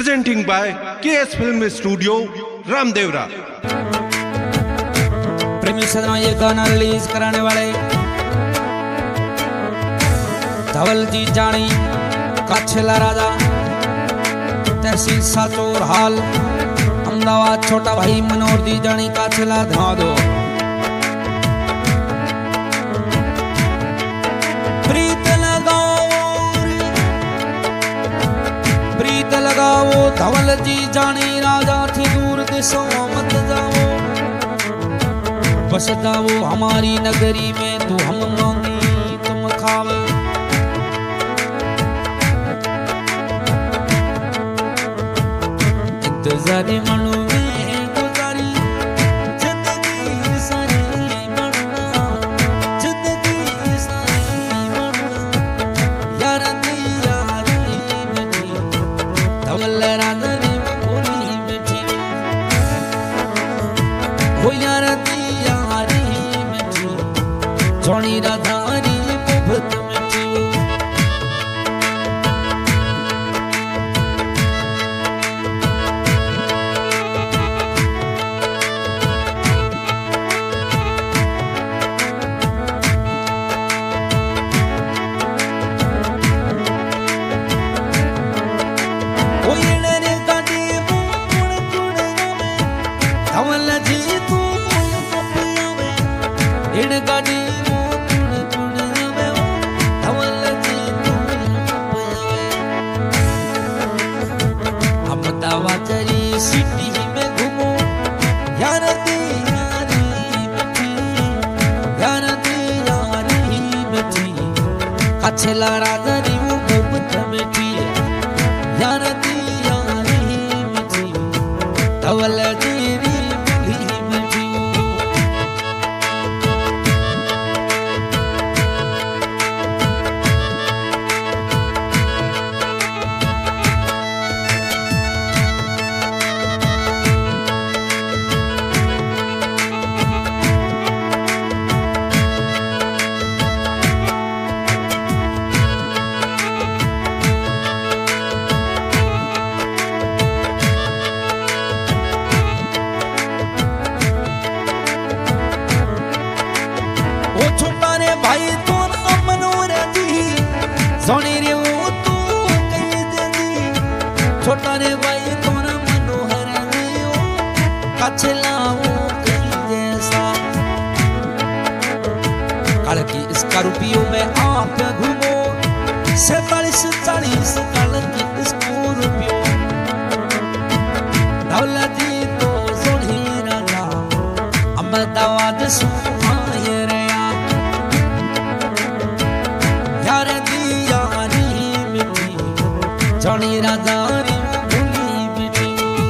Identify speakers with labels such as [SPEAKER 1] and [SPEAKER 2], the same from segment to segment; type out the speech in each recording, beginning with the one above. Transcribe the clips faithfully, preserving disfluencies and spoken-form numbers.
[SPEAKER 1] presenting by K S Film Studio, Ramdevra.
[SPEAKER 2] प्रेमी सदनों, ये गाना रिलीज कराने वाले धवल जी जानी काछेला राजा तहसील साचोर हाल अहमदाबाद, छोटा भाई मनोहर जी जानी काछेला ध्यान दो। प्रीत लगाओ प्रीत लगाओ धवल जी जानी राजा थी दूर देशों मत जाओ, बस जाओ हमारी नगरी में तू हम मांगी तुम खावे। इंतजारी मनु में गुजारी जिंदगी सारी मरना, जिंदगी सारी मरना, यार दी यारी मिठी धवल राजा ने बोली मिठी, हो यार दी जोनी राधारी मुफ्त मिठी। ओ ये रे गाड़ी मुड़ मुड़ में धवल जी तू पियावे, इन गाड़ी सिटी में घूमो यार दी यारी मिठी, यार दी यारी मिठी काछेला राजा नी मुफ्त मिठी, यार दी यारी मिठी धवल जी री बोली मिठी। भाई तू मनोहर जी सोनी रे वो तू कही दे दी, छोटा रे भाई तू मनोहर जी काछेला वो कही जैसा, कल की स्कॉर्पियो में आप घूमो सैतालीस चालीस कल की स्कॉर्पियो धवल जी तो सोनी राजा अहमदाबाद सुहाए रे जोनी राजा री बोली मिठी।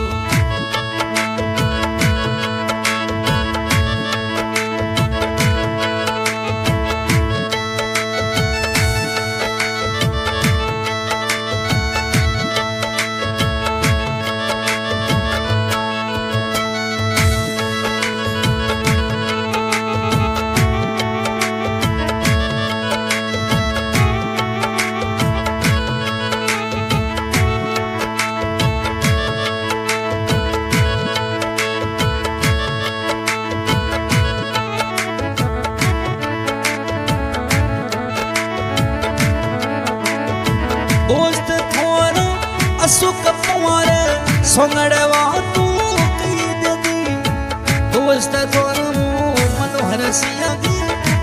[SPEAKER 2] दोस्त थोड़ा असुक पुआरे सोंगड़वा तू कही दे दी, दोस्त थोड़ा मनोहर सिया दी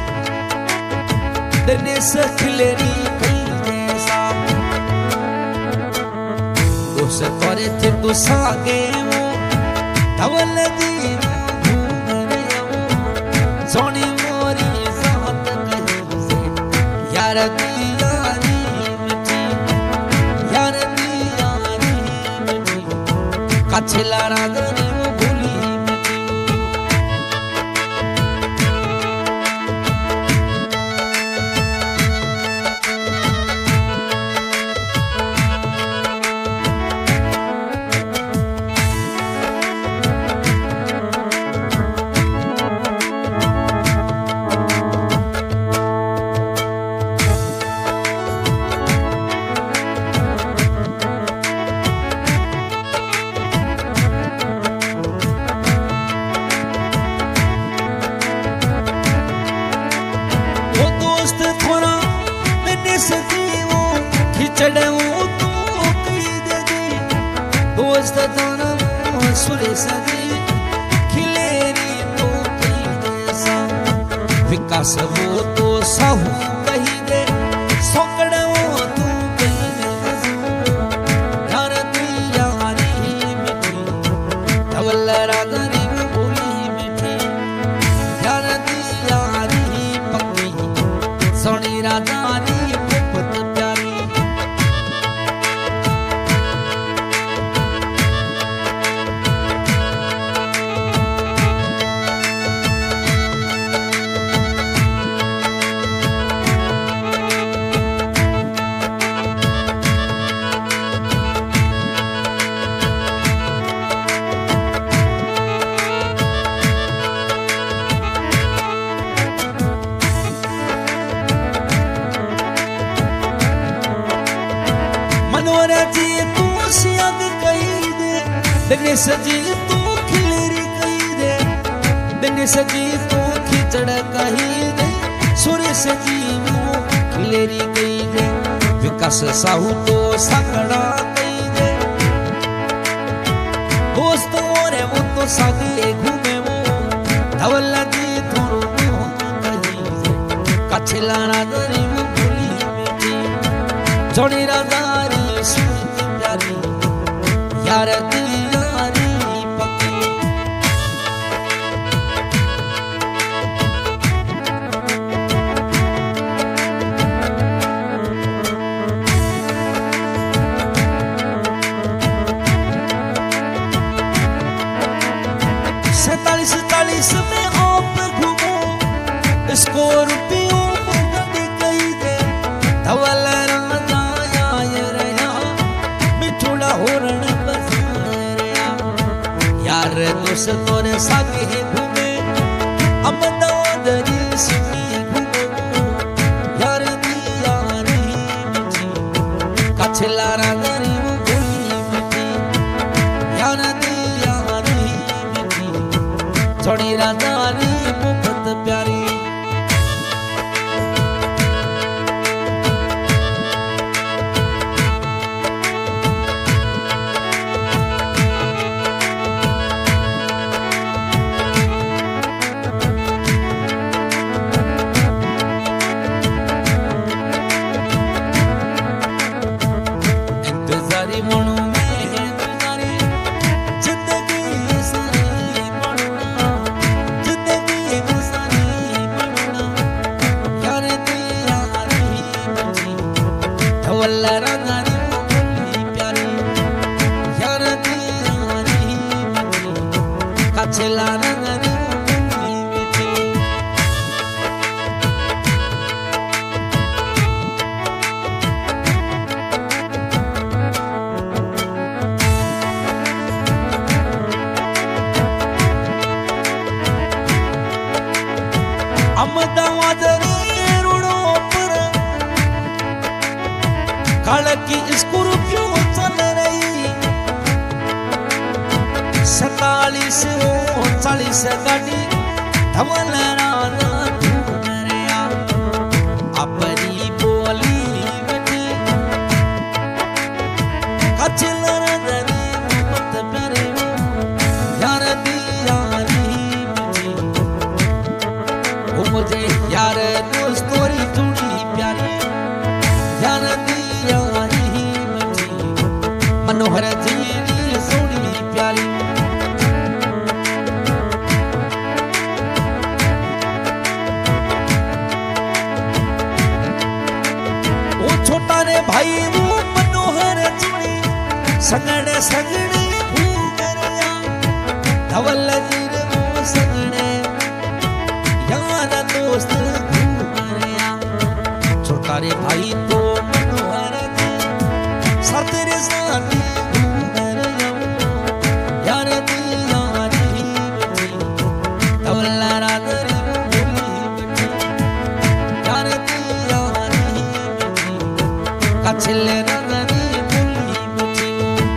[SPEAKER 2] दिनेश खिलेरी कही जैसा, दोस्त थोड़े थे तू सागे वो धवल जी सोनी मोरी साथ कही से यार दी यारी काछेला राजा ने वो बोली मिठी। दोस्त दोनों सुरे सजी खिलेरी तो कही जैसा विकास वो तो साहू कही दे सोकड़ वो तू कही जैसा यार दी यारी मिठी धवल रागरी बोली मिठी यार दी यारी पक्की सोनी राजानी जी तू सियाग कही दे दिन सजी तू खिलरी कही दे दिन सजी तू खिचड़ कही दे सुर सजी वो खिलरी कही दे विकास साहू तो सकड़ा कही दे दोस्त और वो तो सागे घूमे वो धवल जी थोड़ो कही दे कछला राजरी वो भूली मिठी जोड़ी राजारी प्यारी यार दी यारी पक्की सैतालीस चालीस में आप घूमो इसको रुपयों में कही दे धवल यार दोस्त तोरे सागे घूमे अमदादरी सुनी घूमे यार दी यारी मिठी कछला रागरी वो बोली मिठी यार दी यारी मिठी छोड़ी राजारी मुफ्त प्यारी अहमदाबाद रोडो पर काल की स्कॉर्पियो चल रही सैतालीस चालीस गाड़ी धवल राना घूम रहा अपनी बोली बेटी कचल रंगनी मत प्यारे यार दी यारी बेटी वो मुझे यार दोस्तोरी थोड़ी प्यारी यार दी यारी बेटी मनोहर जी सोनी प्यारी छोटा रे भाई वो मनोहर चुनी सगड़े सगड़े भूगरिया धवल जीर वो सगड़े यार दोस्त भूगरिया छोटा रे भाई तो मनोहर जी सतरे साथी भूगरिया यार दी यारी बेटी धवल रागरी कछले रंगनी बोली मिठी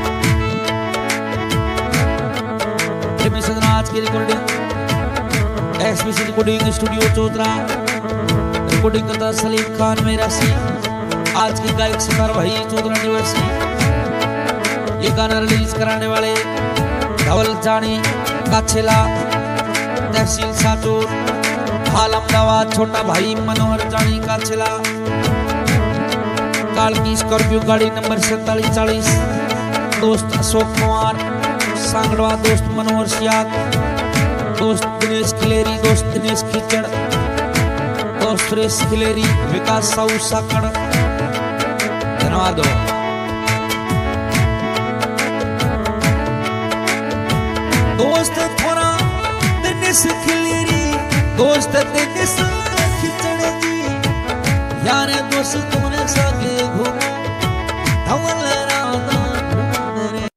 [SPEAKER 2] प्रेमी सदराज की रिकॉर्डिंग एसबीसी रिकॉर्डिंग स्टूडियो चौधरा रिकॉर्डिंग करता सलीम खान मेरा सी आज के गायक सितार भाई चौधरा निवासी ये गाना रिलीज कराने वाले धवल जानी काछेला तहसील साचोर हाल अहमदाबाद छोटा भाई मनोहर जानी काछेला काल की स्कॉर्पियो गाड़ी नंबर सैतालीस चालीस दोस्त अशोक कुमार सांगड़वा दोस्त मनोहर सियाग दोस्त दिनेश खिलेरी दोस्त दिनेश खिचड़ दोस्त सुरेश खिलेरी विकास साहू साकड़ धन्यवाद। दोस्त थोड़ा दिनेश खिलेरी दोस्त दिनेश खिचड़ जी यार दोस्त तुमने सागे घूमो धवल